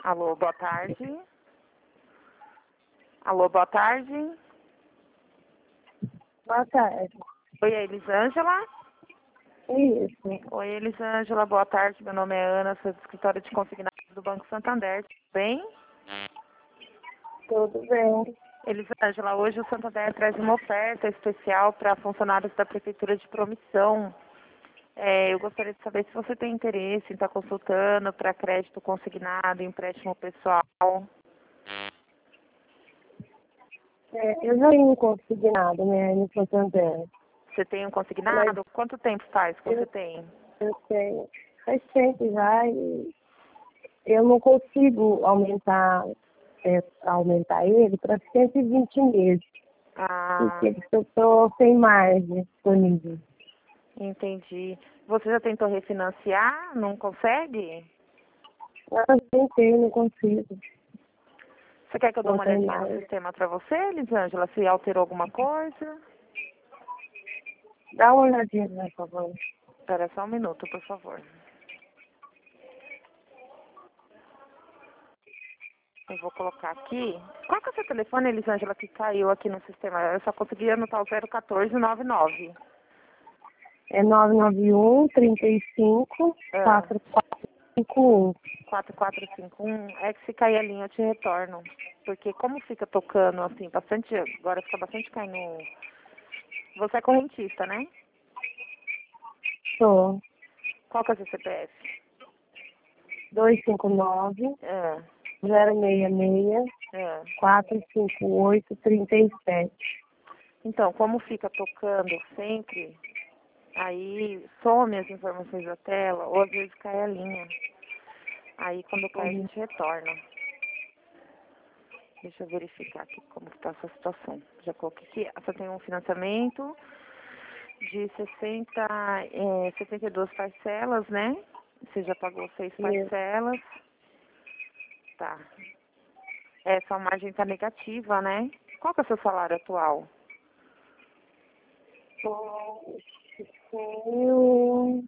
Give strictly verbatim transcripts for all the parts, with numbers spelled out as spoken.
Alô, boa tarde. Alô, boa tarde. Boa tarde. Oi, é Elisângela? Isso. Oi, Elisângela, boa tarde. Meu nome é Ana, sou do escritório de consignados do Banco Santander. Tudo bem? Tudo bem. Elisângela, hoje o Santander traz uma oferta especial para funcionários da Prefeitura de Promissão. É, eu gostaria de saber se você tem interesse em estar consultando para crédito consignado, empréstimo pessoal. É, eu já tenho consignado, né, no Santander. Você tem um Mas consignado? Quanto tempo faz que você eu, tem? eu tenho. Faz tempo já e eu não consigo aumentar, é, aumentar ele para cento e vinte meses. Ah, Porque eu estou sem margem disponível. entendi. Você já tentou refinanciar? Não consegue? Eu tentei, não consigo. Você quer que eu dê Não uma tem olhadinha no mais. sistema para você, Elisângela? Se alterou alguma coisa? Dá uma olhadinha, por favor. Espera só um minuto, por favor. Eu vou colocar aqui. Qual que é o seu telefone, Elisângela, que caiu aqui no sistema? Eu só consegui anotar o zero um quatro nove nove. É nove nove um, trinta e cinco, Ah, quatro quatro cinco um. quatro quatro cinco um. É que se cair a linha eu te retorno. Porque como fica tocando assim, bastante. Agora fica bastante caindo. Você é correntista, né? Sou. Qual que é o seu C P F? dois cinco nove, Ah, zero seis seis, ah. quatro cinco oito, trinta e sete. Então, como fica tocando sempre, aí some as informações da tela, ou às vezes cai a linha. Aí quando cai a Uhum. gente retorna. Deixa eu verificar aqui como está essa situação. Já coloquei aqui. Você tem um financiamento de sessenta, é, sessenta e duas parcelas, né? Você já pagou seis Isso. parcelas. Tá. Essa margem está negativa, né? Qual que é o seu salário atual? Mil.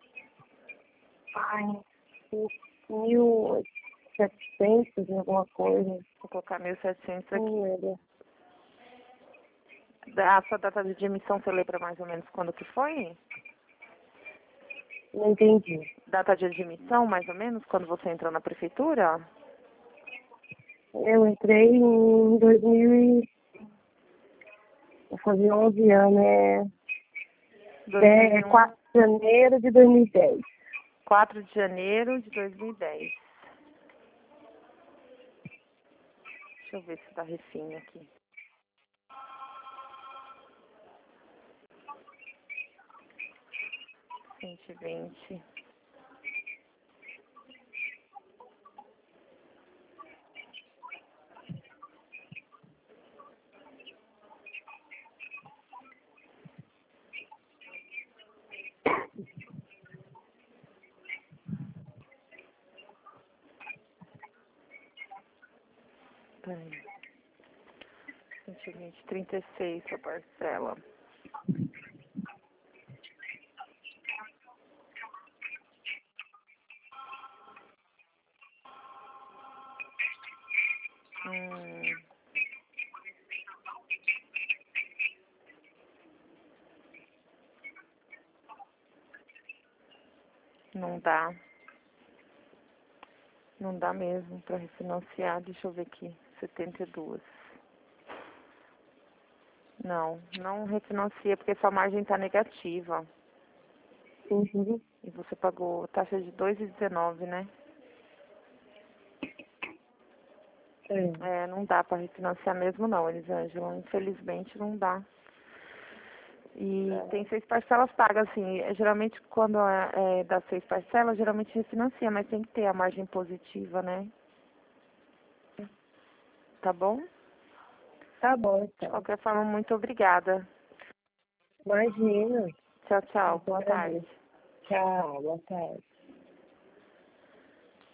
Ai, mil e setecentos, alguma coisa. Vou colocar mil e setecentos aqui. Não lembro. A sua data de emissão, você lembra mais ou menos quando que foi? Não entendi. Data de admissão, mais ou menos, quando você entrou na prefeitura? Eu entrei em dois mil e... Vou fazer onze anos, é... É dois mil e um, quatro de janeiro de dois mil e dez. quatro de janeiro de dois mil e dez. Deixa eu ver se tá refinho aqui. cento e vinte. Peraí. cento e vinte, trinta e seis a parcela. Hum. Não dá. Não dá mesmo para refinanciar. Deixa eu ver aqui. setenta e dois. Não, não refinancia porque sua margem está negativa. Uhum. E você pagou taxa de dois vírgula dezenove, né? É. É, não dá para refinanciar mesmo não, Elisângela. Infelizmente não dá. E tem seis parcelas pagas, assim. é, Geralmente quando é, é das seis parcelas, geralmente refinancia, mas tem que ter a margem positiva, né? Tá bom? Tá bom, De então. qualquer forma, muito obrigada. Imagina. Tchau, tchau. Eu Boa tarde. agradeço. Tchau, boa tarde.